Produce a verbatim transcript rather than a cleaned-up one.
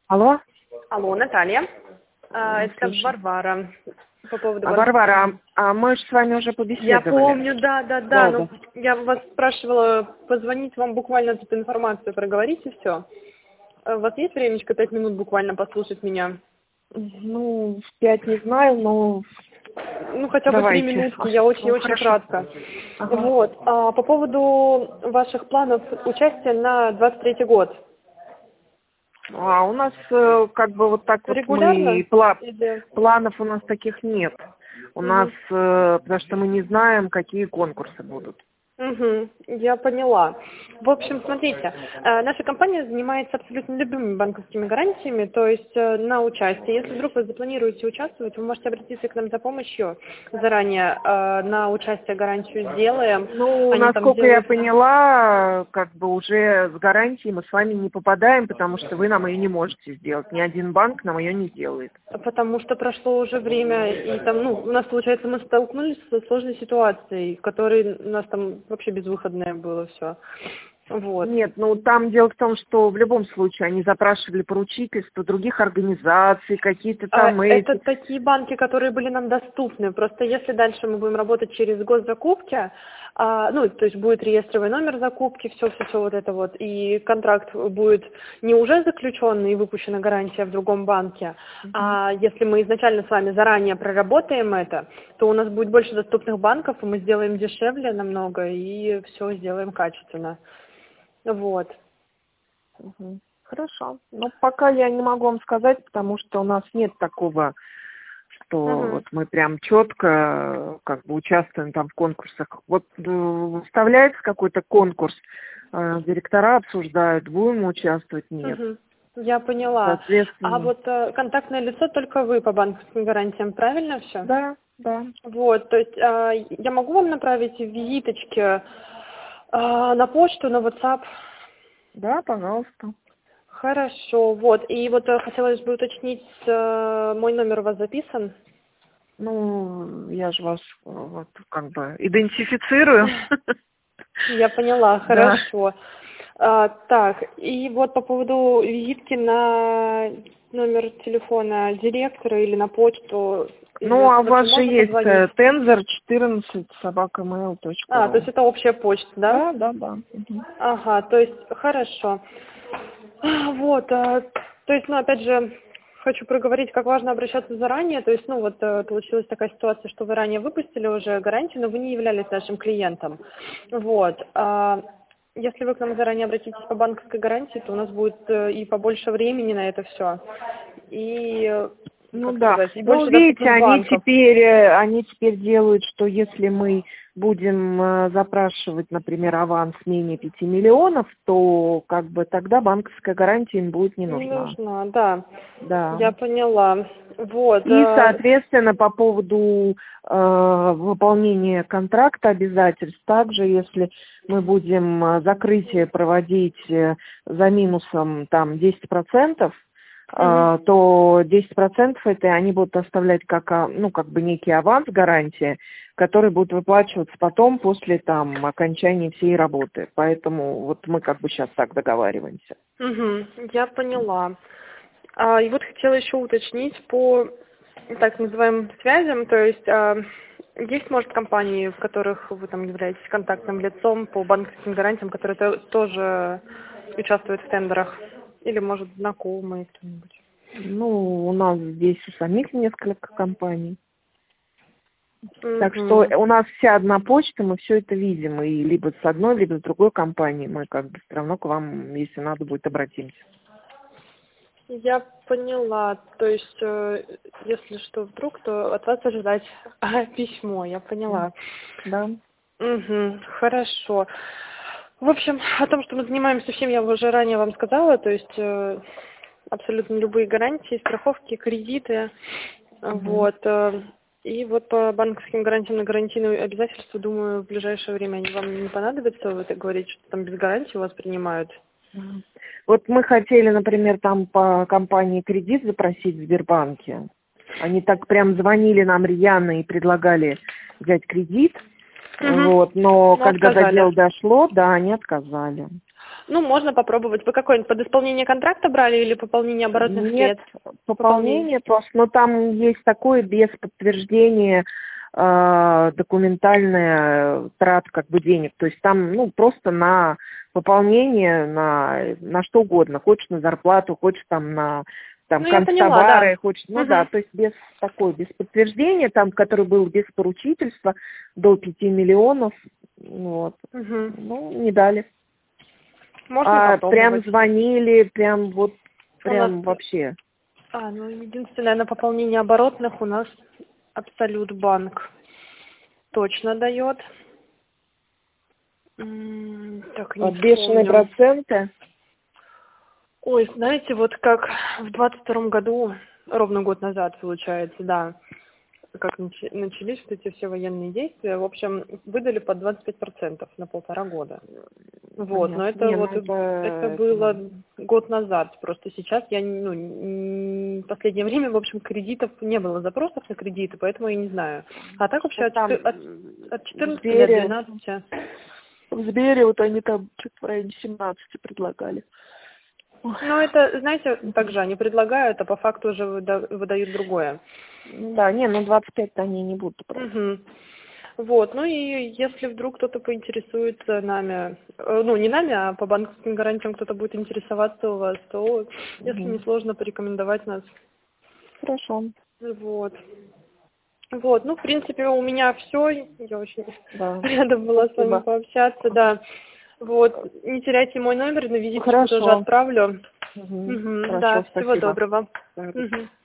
Алло? Алло, Наталья. А, это Слушай. Варвара. По поводу А, банка. Варвара, а мы же с вами уже побеседовали. Я помню, да, да, да. Да, Ну, да. я вас спрашивала позвонить вам буквально тут информацию проговорить и все. У вас есть времечко, пять минут буквально послушать меня? Ну, в пять не знаю, но Ну, хотя бы давайте. три минутки, я очень-очень Ну, хорошо. кратко. Ага. Вот. А, по поводу ваших планов участия на двадцать третий год. А у нас э, как бы вот так вот Регулярно? мы пла- Или... планов у нас таких нет. У Мгм. нас, э, потому что мы не знаем, какие конкурсы будут. Угу, я поняла. В общем, смотрите, э, наша компания занимается абсолютно любыми банковскими гарантиями, то есть э, на участие. Если вдруг вы запланируете участвовать, вы можете обратиться к нам за помощью заранее. Э, на участие гарантию сделаем. Ну, Они там насколько я делают... поняла, как бы уже с гарантией мы с вами не попадаем, потому что вы нам ее не можете сделать. Ни один банк нам ее не сделает. Потому что прошло уже время, и там, ну, у нас, получается, мы столкнулись со сложной ситуацией, в которой у нас там вообще безвыходное было все. Вот. Нет, ну там дело в том, что в любом случае они запрашивали поручительство других организаций, какие-то там А, эти. Это такие банки, которые были нам доступны. Просто если дальше мы будем работать через госзакупки, а, ну, то есть будет реестровый номер закупки, все-все-все вот это вот, и контракт будет не уже заключенный и выпущена гарантия в другом банке, Мгм. а если мы изначально с вами заранее проработаем это, то у нас будет больше доступных банков, и мы сделаем дешевле намного, и все сделаем качественно. Вот. Мгм. Хорошо. Ну, пока я не могу вам сказать, потому что у нас нет такого, что Мгм. вот мы прям четко как бы участвуем там в конкурсах. Вот э, выставляется какой-то конкурс, э, директора обсуждают, будем мы участвовать, нет. Мгм. Я поняла. А Соответственно, вот э, контактное лицо только вы по банковским гарантиям, правильно все? да, да, Вот, то есть э, я могу вам направить визиточки э, на почту, на WhatsApp? да, пожалуйста. Хорошо, вот. И вот э, хотелось бы уточнить, э, мой номер у вас записан? Ну, я же вас э, вот как бы идентифицирую. Я поняла, Да. хорошо. А, так, и вот по поводу визитки на номер телефона директора или на почту, Ну, а у известно, вас вообще же можно есть позвонить? тензор четырнадцать собака mail точка А, то ру. есть это общая почта, да? Да, да, да. Мгм. Ага, то есть хорошо. А, Вот, а, то есть, ну, опять же, хочу проговорить, как важно обращаться заранее. То есть, ну, вот э, получилась такая ситуация, что вы ранее выпустили уже гарантию, но вы не являлись нашим клиентом. Вот. а, Если вы к нам заранее обратитесь по банковской гарантии, то у нас будет э, и побольше времени на это все. И, э, Ну как да. сказать, и Ну, больше видите, доступных они банков. теперь, э, они теперь делают, что если мы будем э, запрашивать, например, аванс менее пяти миллионов, то как бы тогда банковская гарантия им будет не Не нужна. нужна, да. Да. Я поняла. Вот. И, э, соответственно, по поводу э, выполнения контракта обязательств, также если мы будем э, закрытие проводить э, за минусом там десять процентов, мгм. э, то десять процентов это они будут оставлять как, а, ну, как бы некий аванс, гарантия, который будет выплачиваться потом после там окончания всей работы. Поэтому вот мы как бы сейчас так договариваемся. Мгм. Я поняла. А, и вот хотела еще уточнить по так называемым связям, то есть а, есть, может, компании, в которых вы там являетесь контактным лицом по банковским гарантиям, которые то- тоже участвуют в тендерах? Или, может, знакомые кто-нибудь? Ну, у нас здесь у самих несколько компаний. Так что Мгм. у нас вся одна почта, мы все это видим, и либо с одной, либо с другой компанией мы как бы все равно к вам, если надо будет, обратимся. Я поняла. То есть, э, если что вдруг, то от вас ожидать а, письмо. Я поняла. Да. Угу, хорошо. В общем, о том, что мы занимаемся всем, я уже ранее вам сказала, то есть э, абсолютно любые гарантии, страховки, кредиты, Мгм. вот. э, И вот по банковским гарантиям на гарантийные обязательства, думаю, в ближайшее время они вам не понадобятся. Вы так говорите, что там без гарантии у вас принимают. Мгм. Вот мы хотели, например, там по компании кредит запросить в Сбербанке. Они так прям звонили нам рьяно и предлагали взять кредит. Угу. Вот, но Ну, когда до отказали. дела дошло, да, они отказали. Ну, можно попробовать. Вы какой-нибудь под исполнение контракта брали или пополнение оборотных Нет, средств? пополнение, пополнение просто, но там есть такое без подтверждения э, документальная трата как бы денег. То есть там, ну, просто на пополнение, на, на что угодно. Хочешь на зарплату, хочешь там на там, ну, канцтовары, да. хочешь, ну угу. да, то есть без такой, без подтверждения, там, который был без поручительства, до пяти миллионов, вот, Угу. ну, не дали. Можно А прям попробовать. звонили, прям вот, прям нас... вообще. А, ну, единственное, на пополнение оборотных у нас Абсолют банк точно дает. М, Так, не Вот бешеные вспомню. проценты. Ой, знаете, вот как в двадцать втором году, ровно год назад, получается, да, как нач- начались вот эти все военные действия, в общем, выдали под двадцать пять процентов на полтора года. Вот, но Понятно. это Не, ну вот это, это это было надо. год назад. Просто сейчас я, ну, н- в последнее время, в общем, кредитов не было запросов на кредиты, поэтому я не знаю. А так вообще Вот от, там четы- от, от в четырнадцати до Сбере, двенадцати. в Сбере вот они там что-то в районе семнадцати предлагали. Ой. Ну, это, знаете, также они предлагают, а по факту уже выда- выдают другое. Да, не, ну двадцать пять-то они не будут брать. Угу. Вот, ну и если вдруг кто-то поинтересуется нами, э, ну не нами, а по банковским гарантиям кто-то будет интересоваться у вас, то, если не Угу. сложно, порекомендовать нас. Хорошо. Вот. Вот, ну, в принципе, у меня все. Я очень Да. рада была с вами Спасибо. пообщаться, да. Вот, не теряйте мой номер, на визиточку тоже Хорошо. отправлю. Угу. Угу, Хорошо, да, всего спасибо. доброго. Да. Угу.